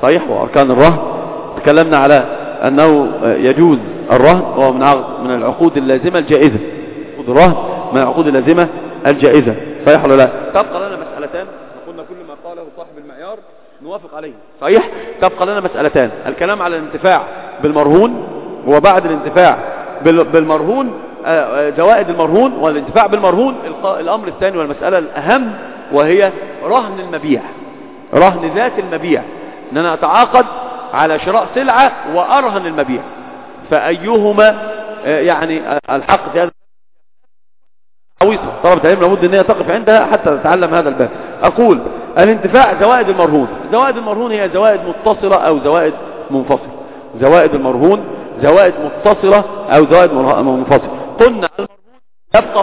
صحيح وأركان الرهن. تكلمنا على أنه يجوز الرهن وهو من العقود اللازمة الجائزة. عقود الرهن من العقود اللازمة الجائزة، صحيح ولا لا؟ تبقى لنا مسألتان، قلنا كل ما قاله صاحب المعيار نوافق عليه، صحيح. تبقى لنا مسألتان: الكلام على الانتفاع بالمرهون، وبعد الانتفاع بالمرهون زوائد المرهون والانتفاع بالمرهون الأمر الثاني والمسألة الأهم، وهي رهن المبيع، رهن ذات المبيع، ان انا اتعاقد على شراء سلعة وارهن المبيع، فايهما يعني الحق في هذا عويصة. طلبة العلم لابد ان هي تقف عندها حتى تتعلم هذا الباب. اقول الانتفاع زوائد المرهون. زوائد المرهون هي زوائد متصلة او زوائد منفصلة. زوائد المرهون زوائد متصلة او زوائد منفصلة. قلنا المرهون يبقى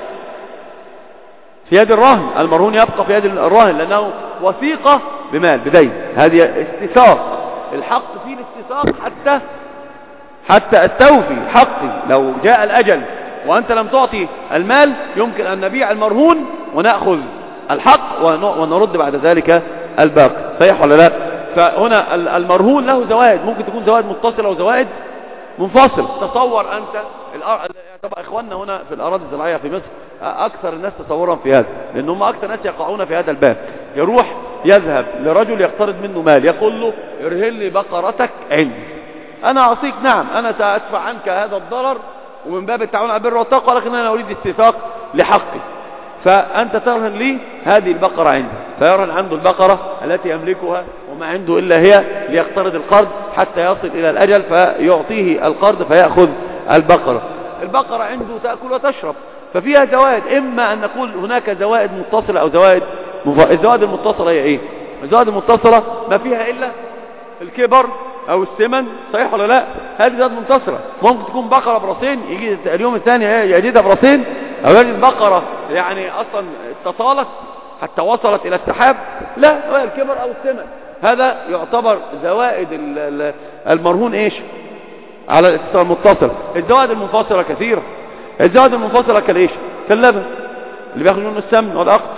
في يد الراهن، المرهون يبقى في يد الراهن لأنه وثيقة بمال بدين، هذه استثاق، الحق فيه الاستثاق حتى استوفي حقي. لو جاء الأجل وأنت لم تعطي المال يمكن أن نبيع المرهون ونأخذ الحق ونرد بعد ذلك الباقي، صحيح ولا لا؟ فهنا المرهون له زوائد، ممكن تكون زوائد متصلة وزوائد منفصل. تصور أنت طبعا إخواننا هنا في الأراضي الزراعية في مصر أكثر الناس تصورا في هذا، لأن هم أكثر الناس يقعون في هذا الباب. يذهب لرجل يقترض منه مال، يقول له ارهن لي بقرتك عندي، أنا أعطيك، نعم أنا سأدفع عنك هذا الضرر ومن باب التعاون على البر والتقوى، لكن أنا أريد استيثاق لحقي، فأنت ترهن لي هذه البقرة عندي. فيرهن عنده البقرة التي يملكها وما عنده إلا هي ليقترض القرض حتى يصل إلى الأجل فيعطيه القرض فيأخذ البقرة. البقرة عنده تأكل وتشرب، ففيها زوائد، إما أن نقول هناك زوائد متصلة أو زوائد الزوائد المتصلة هي إيه؟ الزوائد المتصلة ما فيها إلا الكبر أو السمن، صحيح ولا لا؟ هذه زوائد منتصرة. ممكن تكون بقرة براسين يجي اليوم الثاني يجدها براسين، أو يجد بقرة يعني أصلا اتصالت حتى وصلت إلى السحاب، لا، هو الكبر أو السمن. هذا يعتبر زوائد المرهون إيش؟ على الاتصال المتصل. الزوائد المنفصلة كثيرة. الزوائد المنفصلة كالإيش؟ كاللبن اللي بياخد منه السمن والعقد،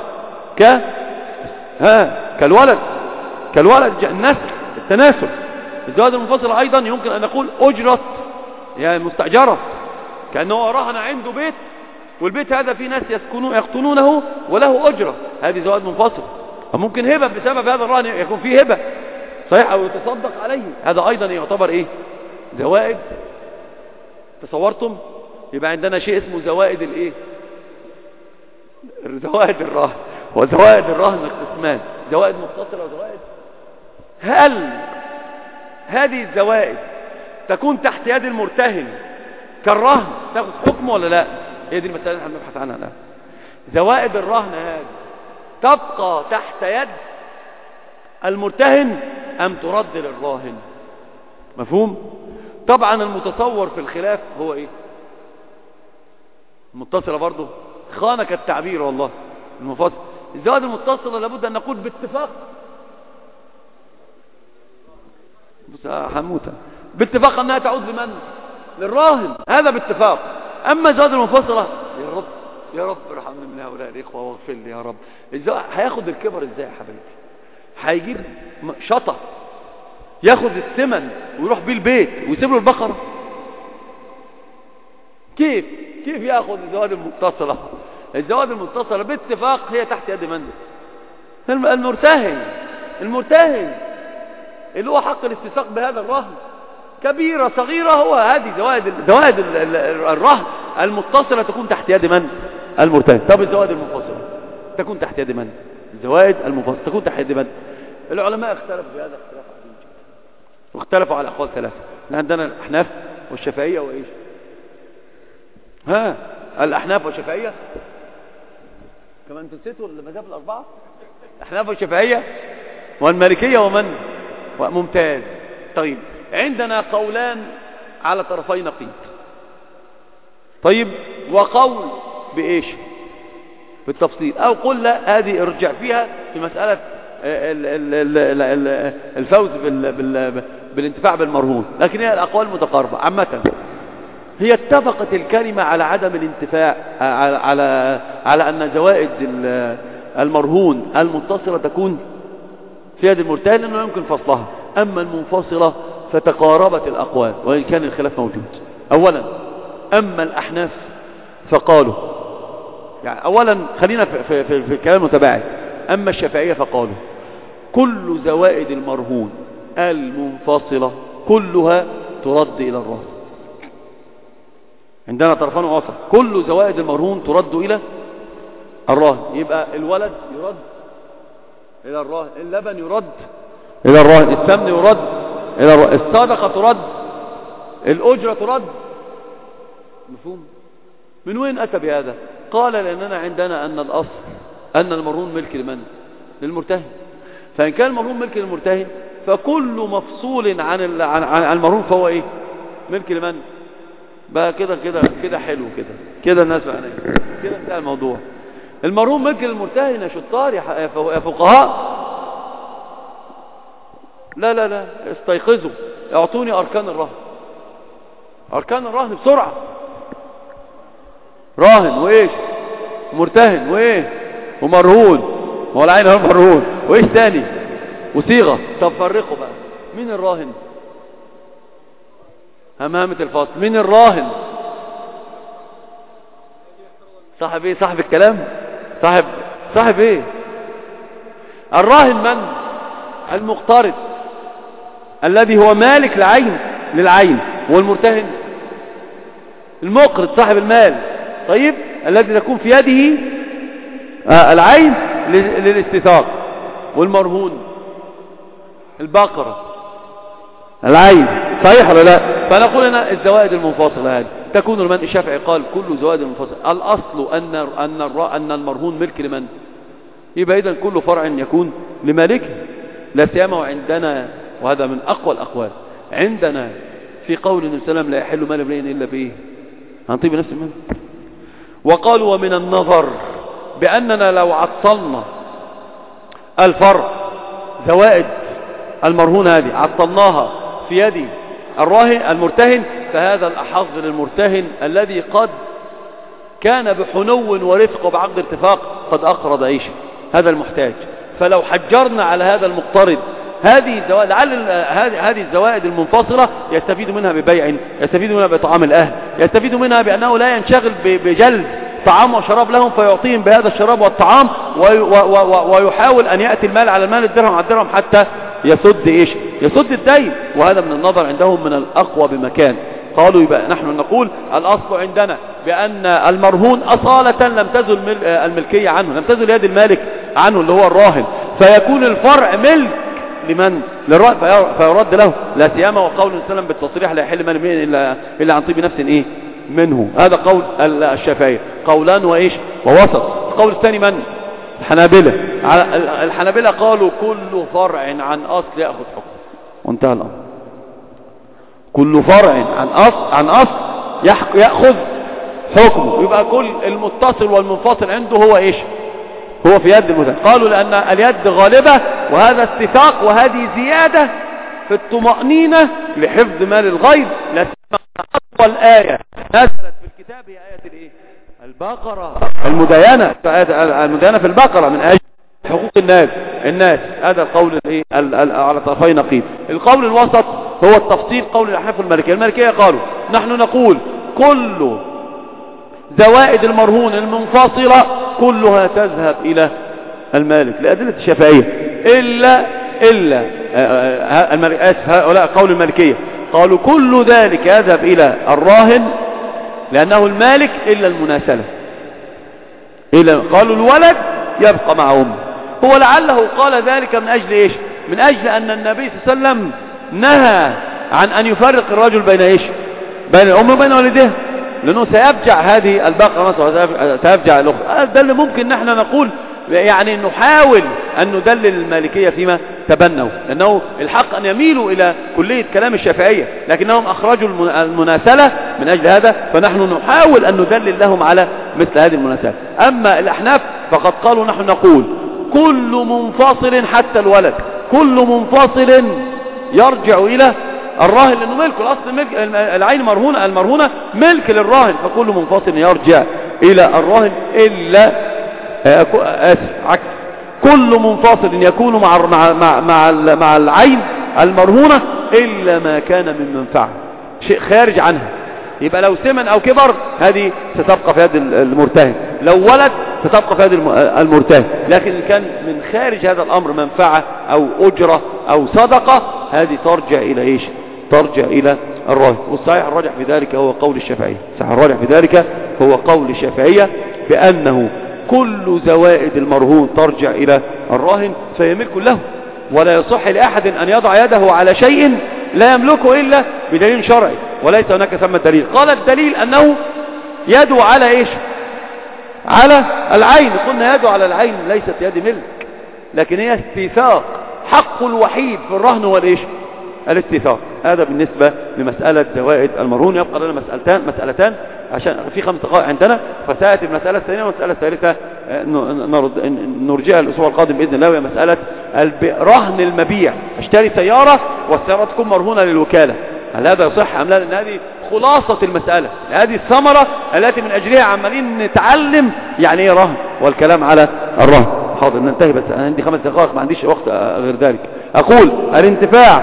كالولد النسل التناسل. الزوائد المنفصلة أيضا يمكن أن نقول أجرة، يعني مستأجرة، كأنه رهن عنده بيت والبيت هذا فيه ناس يسكنونه وله أجرة، هذه زوائد منفصلة. وممكن هبة بسبب هذا الرهن يكون فيه هبة، صحيح، أو يتصدق عليه، هذا أيضا يعتبر إيه؟ زوائد. تصورتم؟ يبقى عندنا شيء اسمه زوائد الإيه؟ زوائد الرهن. وزوائد الرهن قسمان، زوائد متصلة وزوائد. هل هذه الزوائد تكون تحت يد المرتهن كالرهن تاخذ حكم ولا لا؟ هي دي المسألة اللي احنا بنبحث عنها الآن. زوائد الرهن هذه تبقى تحت يد المرتهن أم ترد للراهن؟ مفهوم؟ طبعا المتصور في الخلاف هو ايه؟ المتصلة برضه خانك التعبير والله المفصل. الزوائد المتصلة لابد أن نقول باتفاق، بس حموتة، باتفاق أنها تعود لمن؟ للراهن، هذا باتفاق. أما الزوائد المنفصلة يا رب ارحمني من هؤلاء الإخوة واغفر لي يا رب. هياخد الكبر ازاي يا حبيبي؟ هيجيب شطة ياخد الثمن ويروح بيه البيت ويسيب له البقرة؟ كيف ياخد الزوائد المتصلة؟ الزوائد المتصلة باتفاق هي تحت يد من؟ المرتهن اللي هو حق الاستثاق بهذا الرهن، كبيرة صغيرة، هو هذه زوائد الرهن المتصلة تكون تحت يد من؟ المرتهن. طب الزوائد المنفصلة تكون تحت يد من؟ الزوائد المنفصلة تكون تحت يد من؟ العلماء اختلفوا في هذا اختلاف عظيم جدا، واختلفوا على أقوال ثلاثة. عندنا الأحناف والشافعية وإيش؟ الأحناف والشافعية، كمان انتوا نسيتوا المذاهب الأربعة، الأحناف والشافعية والمالكية ومن؟ ممتاز. طيب عندنا قولان على طرفي نقيض، طيب، وقول بإيش؟ بالتفصيل، أو قل لا هذه ارجع فيها في مسألة الفوز بالانتفاع بالمرهون، لكن هي الأقوال متقاربة. عامة هي اتفقت الكلمة على عدم الانتفاع، على أن زوائد المرهون المتصلة تكون في يد المرتهن لأنه يمكن فصلها. أما المنفصلة فتقاربت الأقوال وإن كان الخلاف موجود. أولا أما الأحناف فقالوا، يعني أولا خلينا في كلام متباعد. أما الشافعية فقالوا كل زوائد المرهون المنفصلة كلها ترد إلى الراهن. عندنا طرفان ووسط، كل زوائد المرهون ترد إلى الراهن. يبقى الولد يرد إلى الراهن، اللبن يرد إلى الراهن، السمن يرد إلى الراهن، الصدقة ترد، الأجرة ترد. مفهوم؟ من وين أتى بهذا؟ قال لأننا عندنا أن الأصل أن المرهون ملك لمن؟ للمرتهن. فإن كان المرهون ملك للمرتهن فكل مفصول عن المرهون فهو إيه؟ ملك لمن؟ بقى كده حلو كده الناس بقى كده انتهى الموضوع. المرهون ملك للمرتهن يا شطار يا فقهاء. لا استيقظوا، اعطوني أركان الرهن. أركان الرهن بسرعة. راهن وإيش؟ مرتهن وإيه؟ ومرهون. هو العين هو مرهون وإيش تاني؟ وصيغة. طب فرقوا بقى، مين الراهن؟ همامة الفصل. مين الراهن؟ صاحب ايه؟ صاحب الكلام؟ صاحب ايه؟ الراهن من؟ المقترض الذي هو مالك للعين. والمرتهن المقرض صاحب المال، طيب، الذي تكون في يده العين للاستثاق. والمرهون البقرة العين، صحيح ولا لا؟ فنقول هنا الزوائد المنفصلة هذه تكون لمن؟ الشافعي قال كل زوائد المنفصلة. الأصل أن المرهون ملك لمن؟ يبقى إذن كل فرع يكون لمالكه. لا سيما وعندنا، وهذا من أقوى الأقوال عندنا في قول النبي صلى الله عليه وسلم لا يحل مال امرئ إلا بإيه؟ عن طيب نفس المال. وقالوا ومن النظر بأننا لو عطلنا الفرع زوائد المرهون هذه عطلناها في يد الراهن المرتهن، فهذا الأحظ للمرتهن الذي قد كان بحنو ورفق وبعقد ارتفاق قد أقرض عيشه، هذا المحتاج. فلو حجرنا على هذا المقترض هذه الزوائد، لعل هذه الزوائد المنفصلة يستفيد منها ببيع، يستفيد منها بطعام الأهل، يستفيد منها بأنه لا ينشغل بجلد طعام وشراب لهم فيعطيهم بهذا الشراب والطعام، ويحاول أن يأتي المال على المال، الدرهم على الدرهم، حتى يسد إيش؟ يسد الدين. وهذا من النظر عندهم من الأقوى بمكان. قالوا يبقى نحن نقول الأصل عندنا بأن المرهون أصالة لم تزل الملكية عنه، لم تزل يد المالك عنه اللي هو الراهن، فيكون الفرع ملك لمن؟ للراهن، فيرد له. لا سيما وقول السلام بالتصريح لا يحل مال امرئ إلا عن طيب نفس إيه منه. هذا قول الشافعية، قولان وإيش ووسط. القول الثاني من؟ الحنابلة قالوا كل فرع عن أصل يأخذ حكم، وانتهى الأمر. كل فرع عن أصل يأخذ حكمه. يبقى كل المتصل والمنفصل عنده هو إيش؟ هو في يد المتهم. قالوا لأن اليد غالبة، وهذا استثاق وهذه زيادة في الطمأنينة لحفظ مال الغير. لا سيما أطول آية نزلت في الكتاب هي آية الإيه؟ البقرة، المدينة في البقرة من أجل حقوق الناس. هذا القول الإيه على طرفي نقيض. القول الوسط هو التفصيل، قول الأحناف والمالكية. المالكية قالوا نحن نقول كل زوائد المرهون المنفصلة كلها تذهب إلى المالك لأدلة الشافعية إلا هؤلاء قول المالكية قالوا كل ذلك يذهب إلى الراهن لأنه المالك إلا المناسلة. قالوا الولد يبقى مع أمه. هو لعله قال ذلك من أجل إيش؟ من أجل أن النبي صلى الله عليه وسلم نهى عن أن يفرق الرجل بين إيش؟ بين الأم وبين والدها، لأنه سيفجع هذه البقرة مثلا، سيفجع الأخرى. ده اللي ممكن نحن نقول، يعني نحاول أن ندلل المالكية فيما تبنوا، لأنه الحق أن يميلوا إلى كلية كلام الشافعية، لكنهم أخرجوا المناسلة من أجل هذا، فنحن نحاول أن ندلل لهم على مثل هذه المناسلة. أما الأحناف فقد قالوا نحن نقول كل منفصل حتى الولد، كل منفصل يرجع إلى الراهن، لأنه ملك الأصل، ملك العين المرهونة ملك للراهن، فكل منفصل يرجع إلى الراهن إلا عكس كل منفصل يكون مع العين المرهونة إلا ما كان من منفعة، شيء خارج عنها. يبقى لو سمن أو كبر هذه ستبقى في يد المرتهن، لو ولد ستبقى في يد المرتهن. لكن إن كان من خارج هذا الأمر منفعة أو أجرة أو صدقة هذه ترجع إلى إيش؟ ترجع إلى الراهن. والصحيح الراجح في ذلك هو قول الشافعية، صحيح الراجح في ذلك هو قول الشافعية بأنه كل زوائد المرهون ترجع إلى الراهن فيملك له، ولا يصح لأحد أن يضع يده على شيء لا يملكه إلا بدليل شرعي، وليس هناك ثم دليل. قال الدليل أنه يده على إيش؟ على العين. قلنا يده على العين ليست يد ملك، لكن هي استيثاق. حق الوحيد في الرهن هو الإيش؟ الاستيثاق. هذا بالنسبة لمسألة زوائد المرهون. يبقى لنا مسألتان عشان في 5 دقائق عندنا، فسأتي المسألة الثانية والمسألة الثالثة نرجعها الأسبوع القادم بإذن الله، وهي مسألة رهن المبيع. اشتري سيارة والسيارة تكون مرهونة للوكالة، هل هذا يصح أم لا؟ لأن هذه خلاصة المسألة، هذه الثمرة التي من أجلها عمالين نتعلم يعني ايه رهن والكلام على الرهن. حاضر ننتهي، بس أنا عندي 5 دقائق ما عنديش وقت غير ذلك. أقول الانتفاع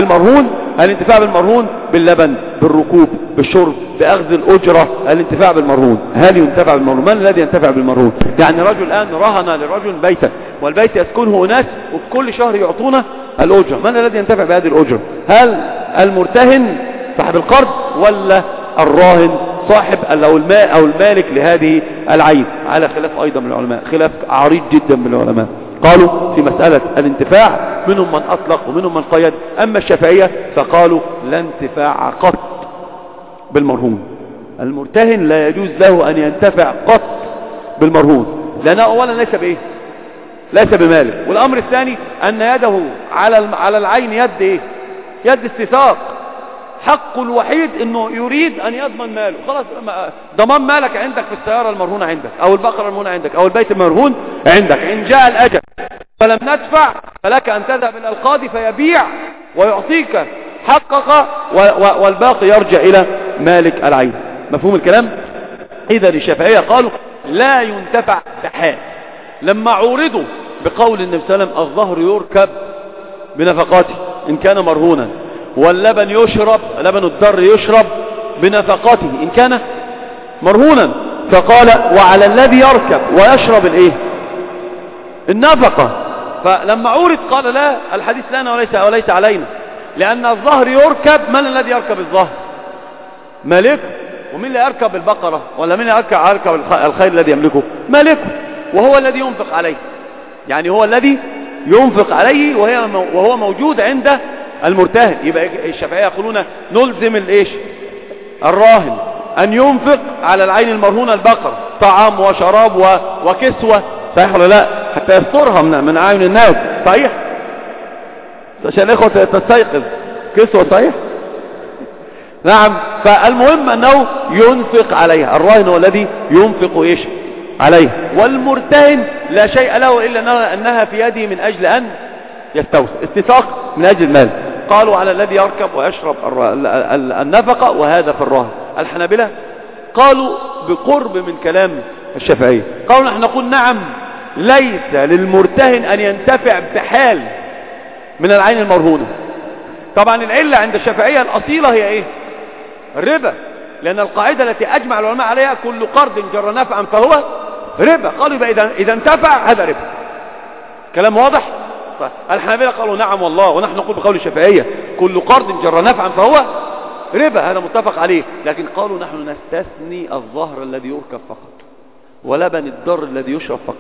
بالمرهون باللبن، بالركوب، بالشرب، بأخذ الأجرة. الانتفاع بالمرهون، هل ينتفع بالمرهون؟ من الذي ينتفع بالمرهون؟ يعني رجل الآن رهن لرجل بيتا، والبيت يسكنه ناس وكل شهر يعطونه الأجرة، من الذي ينتفع بهذه الأجرة؟ هل المرتهن صاحب القرض ولا الراهن صاحب أو المالك لهذه العين؟ على خلاف أيضا من العلماء، خلاف عريض جدا من العلماء. قالوا في مسألة الانتفاع منهم من أطلق ومنهم من قيد. أما الشافعية فقالوا لا انتفاع قط بالمرهون، المرتهن لا يجوز له أن ينتفع قط بالمرهون، لأنه أولا ليس بإيه؟ ليس بمالك. والأمر الثاني أن يده على العين يد إيه؟ يد استيثاق. حقه الوحيد أنه يريد أن يضمن ماله، خلاص ضمان مالك عندك في السيارة المرهونة عندك، أو البقرة المرهونة عندك، أو البيت المرهون عندك. إن جاء الأجل فلم ندفع فلك أن تذهب إلى القاضي فيبيع ويعطيك حقك، والباقي يرجع إلى مالك العين. مفهوم الكلام؟ إذا الشافعية قالوا لا ينتفع بحال. لما عورضوا بقول النبي صلى الله عليه وسلم الظهر يركب بنفقاته إن كان مرهونا، واللبن يشرب، لبن الضر يشرب بنفقاته إن كان مرهونا، فقال وعلى الذي يركب ويشرب الايه؟ النفقة. فلما عورض قال لا، الحديث لنا وليس علينا، لأن الظهر يركب. من الذي يركب الظهر؟ مالك. ومن اللي يركب البقرة ولا من اللي يركب الخيل الذي يملكه؟ مالكه، وهو الذي ينفق عليه، يعني هو الذي ينفق عليه وهو موجود عند المرتهن. يبقى الشافعية يقولون نلزم الايش؟ الراهن ان ينفق على العين المرهونة البقرة، طعام وشراب وكسوة، صحيح ولا لا؟ حتى يسترها من اعين الناس، صحيح؟ عشان الاخوة تستيقظ، كسوة، صحيح؟ نعم. فالمهم انه ينفق عليها، الراهن هو الذي ينفق ايش؟ عليها. والمرتهن لا شيء له الا انها في يده من اجل ان يستوفي، استيثاق من اجل المال. قالوا على الذي يركب ويشرب النفقة، وهذا في الراهن. الحنابلة قالوا بقرب من كلام الشافعية، قالوا نحن نقول نعم، ليس للمرتهن ان ينتفع بحال من العين المرهونة. طبعا العلة عند الشافعية الأصيلة هي ايه؟ الربا، لأن القاعدة التي أجمع العلماء عليها كل قرض جر نفعا فهو ربا. قالوا يبقى إذا انتفع هذا ربا. كلام واضح؟ الحنابلة قالوا نعم والله، ونحن نقول بقول الشافعية كل قرض جر نفعا فهو ربا، هذا متفق عليه. لكن قالوا نحن نستثني الظهر الذي يركب فقط، ولبن الضر الذي يشرب فقط،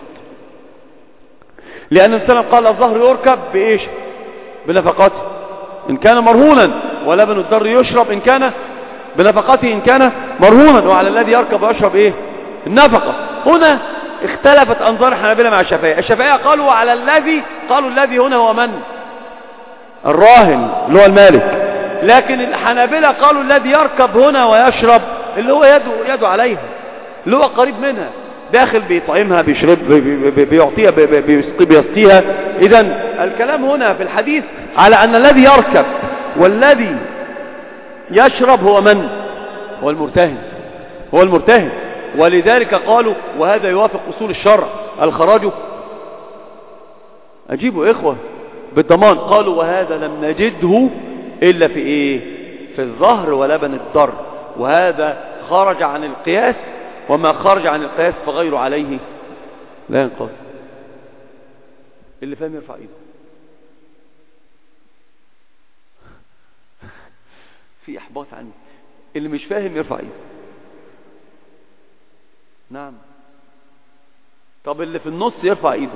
لأن السلام قال الظهر يركب بإيش؟ بنفقاته إن كان مرهونا، ولبن الضر يشرب إن كان بنفقاته إن كان مرهونا، وعلى الذي يركب ويشرب إيه؟ النفقة. هنا اختلفت أنظار الحنابلة مع الشافعية. الشافعية قالوا على الذي، قالوا الذي هنا هو من؟ الراهن اللي هو المالك. لكن الحنابلة قالوا الذي يركب هنا ويشرب اللي هو يده عليها، اللي هو قريب منها، داخل بيطعمها، بيشرب، بيعطيها، بيسقيها. إذن الكلام هنا في الحديث على أن الذي يركب والذي يشرب هو من؟ هو المرتهن، هو المرتهن. ولذلك قالوا وهذا يوافق أصول الشرع، الخراج أجيبوا إخوة بالضمان. قالوا وهذا لم نجده إلا في إيه؟ في الظهر ولبن الضر، وهذا خرج عن القياس، وما خرج عن القياس فغير عليه لا ينقض. اللي فاهم يرفع ايده. في احباط عني. اللي مش فاهم يرفع ايده. نعم. طب اللي في النص يرفع ايده.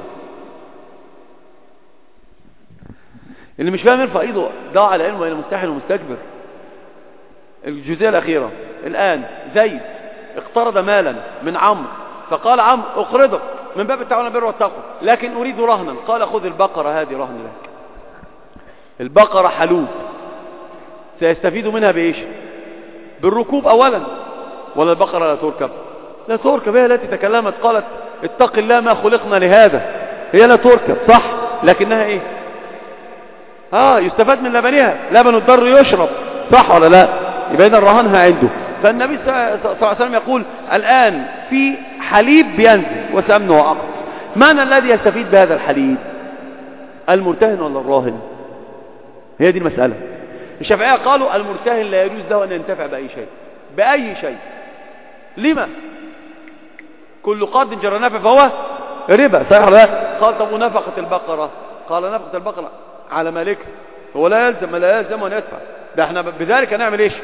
اللي مش فاهم يرفع ايده. ضاع على علمه ولا مستحيل ومستكبر. الجزئية الأخيرة الآن زيد اقترض مالا من عمرو، فقال عمرو اقرضك من باب التعاون على البر والتقوى، لكن أريد رهنا. قال خذ البقرة هذه رهن لك. البقرة حلوب، سيستفيد منها بإيش؟ بالركوب أولا، ولا البقرة لا تركب؟ لا تركب. هي التي تكلمت قالت اتق الله ما خلقنا لهذا. هي لا تركب صح، لكنها ايه؟ يستفاد من لبنها، لبن الضر يشرب صح ولا لا؟ يبقى إذا رهنها عنده. فالنبي صلى الله عليه وسلم يقول الآن في حليب بينزل وسمن وعقد، من الذي يستفيد بهذا الحليب؟ المرتهن ولا الراهن؟ هي دي المسألة. الشافعية قالوا المرتهن لا يجوز له أن ينتفع بأي شيء. بأي شيء. لما؟ كل قرض جر نفع فهو ربا صحيح ولا لا؟ قال طب ونفقة البقرة؟ قال نفقة البقرة على مالك، هو لا يلزم أن يدفع. ده احنا بذلك نعمل ايش؟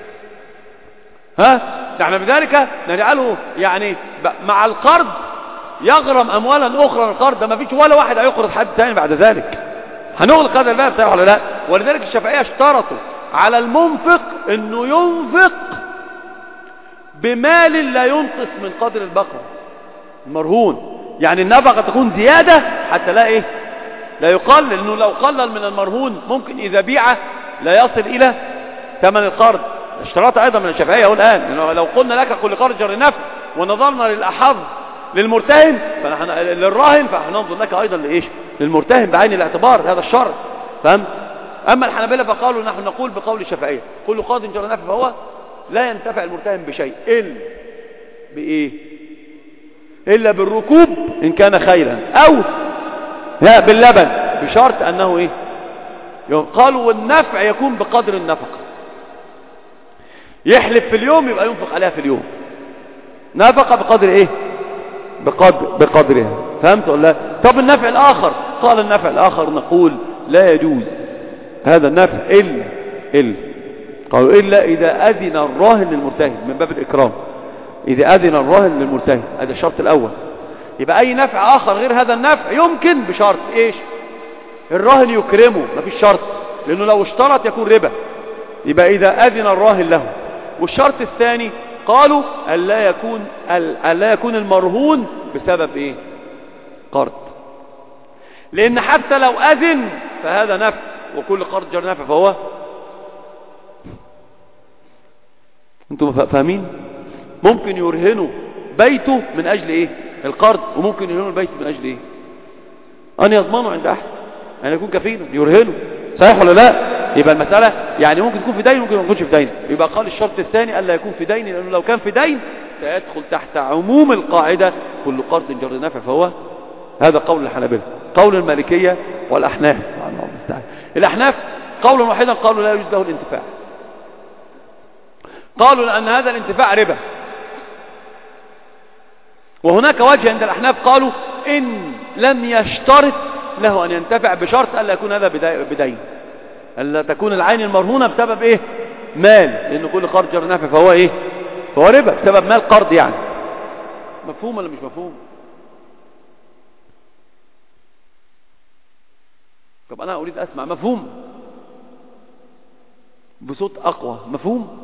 ده احنا بذلك نجعله يعني مع القرض يغرم اموالا اخرى. القرض ده ما فيش ولا واحد هيقرض حد ثاني بعد ذلك. هنغلق هذا الباب صحيح ولا لا؟ ولذلك الشافعية اشترطوا على المنفق انه ينفق بمال لا ينقص من قدر البقرة المرهون. يعني النفقة تكون زيادة حتى لا ايه؟ لا يقلل، لانه لو قلل من المرهون ممكن اذا بيعه لا يصل الى ثمن القرض. اشتراط ايضا من الشافعية يقول الان لو قلنا لك كل قرض جر نفع ونظرنا للاحظ للمرتهن فنحن للراهن، فننظر لك ايضا لايش؟ للمرتهن بعين الاعتبار. هذا الشرط فهم. اما الحنابلة فقالوا نحن نقول بقول الشافعية كل قرض جر نفع فهو لا ينتفع المرتهن بشيء الا بايه؟ الا بالركوب ان كان خيرا، او لا باللبن، بشرط انه ايه؟ قالوا والنفع يكون بقدر النفقة. يحلف في اليوم يبقى ينفق عليها في اليوم. نفقة بقدر ايه؟ بقدرها. فهمت ولا لا؟ طب النفع الاخر؟ قال النفع الاخر نقول لا يجوز هذا النفع قالوا الا اذا اذن الراهن للمرتهن من باب الاكرام. اذا اذن الراهن للمرتهن، هذا الشرط الاول. يبقى اي نفع اخر غير هذا النفع يمكن بشرط ايش؟ الراهن يكرمه. ما فيش شرط، لانه لو اشترط يكون ربا. يبقى اذا اذن الراهن له. والشرط الثاني قالوا الا يكون المرهون بسبب ايه؟ قرض. لان حتى لو اذن فهذا نفع، وكل قرض جر نفع فهو. انتم فاهمين؟ ممكن يرهنوا بيته من اجل ايه؟ القرض، وممكن يرهنوا البيت من اجل ايه؟ ان يضمنوا عند احد ان يكون كفيلا يرهنوا صحيح ولا لا؟ يبقى المسألة يعني ممكن تكون في دين وممكن ما تكونش في دين. يبقى قال الشرط الثاني الا يكون في دين، لانه لو كان في دين سيدخل تحت عموم القاعدة كل قرض جر نفع فهو. هذا قول الحنابلة. قول المالكية والاحناف، الاحناف قولا واحدا قالوا لا يجوز له الانتفاع. قالوا لان هذا الانتفاع ربا. وهناك وجه عند الأحناف قالوا إن لم يشترط له أن ينتفع بشرط ألا يكون هذا بدين، ألا تكون العين المرهونة بسبب إيه؟ مال، لأن كل قرض جر نفع فهو إيه؟ فهو ربا بسبب مال قرض. يعني مفهوم ولا مش مفهوم؟ طب أنا أريد أسمع مفهوم بصوت أقوى. مفهوم؟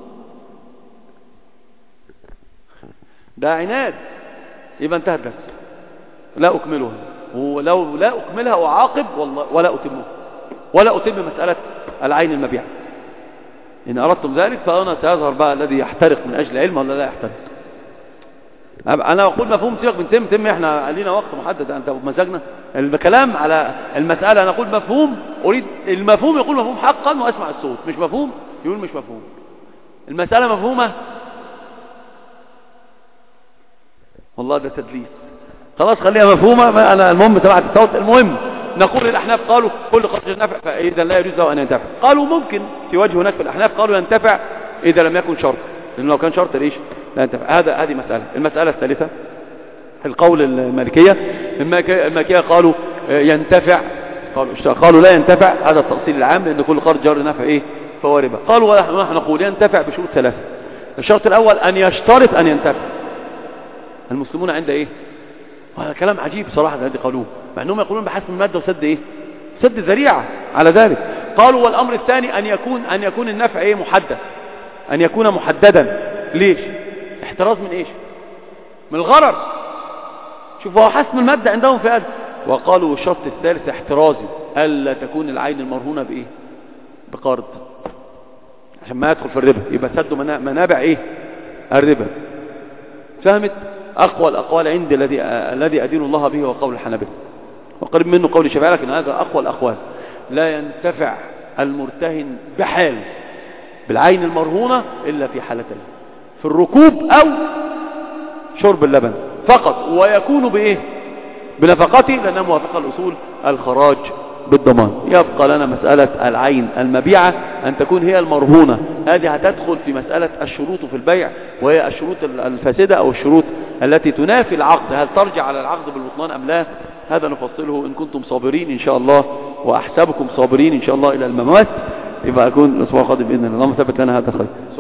ده عناد. يبقى انتهى الدرس. لا أكملها، ولو لا أكملها أعاقب والله ولا أتمها، ولا أتم مسألة العين المبيع. إن أردتم ذلك فأنا سيظهر بقى الذي يحترق من أجل علم ولا لا يحترق. أنا أقول مفهوم سياق من تم إحنا لينا وقت محدد أنت بمزاجنا الكلام على المسألة. أنا أقول مفهوم، أريد المفهوم يقول مفهوم حقا وأسمع الصوت. مش مفهوم يقول مش مفهوم. المسألة مفهومة والله ده تدليس. خلاص خليها مفهومة. أنا المهم سمعت الصوت. المهم نقول الأحناف قالوا كل قرض ينتفع فإذا لا يجوز له أن ينتفع. قالوا ممكن في وجه هناك في الأحناف قالوا ينتفع إذا لم يكن شرط، لأنه لو كان شرط ليش لا ينتفع. هذه مسألة. المسألة الثالثة القول المالكية. المالكية قالوا ينتفع، قالوا لا ينتفع، هذا التفصيل العام، لأن كل قرض جر نفع إيه فهو ربا. قالوا ونحن نقول ينتفع بشروط ثلاثة. الشرط الأول أن يشترط أن ينتفع. المسلمون عند إيه؟ وهذا كلام عجيب صراحة هذه قالوه، مع أنهم يقولون بحسب المادة وسد إيه؟ سد ذريعة على ذلك. قالوا والأمر الثاني أن يكون النفع إيه محدد، أن يكون محددا. ليش؟ احتراز من إيش؟ من الغرر. شوفوا حسب المادة عندهم في هذا. وقالوا الشرط الثالث احترازي، ألا تكون العين المرهونة بإيه؟ بقرض، عشان ما يدخل في الربا، يبقى سد منابع إيه؟ الربا. فهمت؟ أقوى الأقوال عند الذي أدين الله به هو قول الحنابلة، وقريب منه قول الشافعية، لكن هذا أقوى الأقوال. لا ينتفع المرتهن بحال بالعين المرهونة إلا في حالتين، في الركوب أو شرب اللبن فقط، ويكون بإيه؟ بنفقته، لأنها موافقة الأصول الخراج بالضمان. يبقى لنا مسألة العين المبيعة أن تكون هي المرهونة. هذه هتدخل في مسألة الشروط في البيع، وهي الشروط الفاسدة أو الشروط التي تنافي العقد، هل ترجع على العقد بالبطلان أم لا؟ هذا نفصله إن كنتم صابرين إن شاء الله، وأحسبكم صابرين إن شاء الله إلى الممات. يبقى أكون الأسبوع القادم بإذن الله. اللهم ثبت لنا هذا الخير.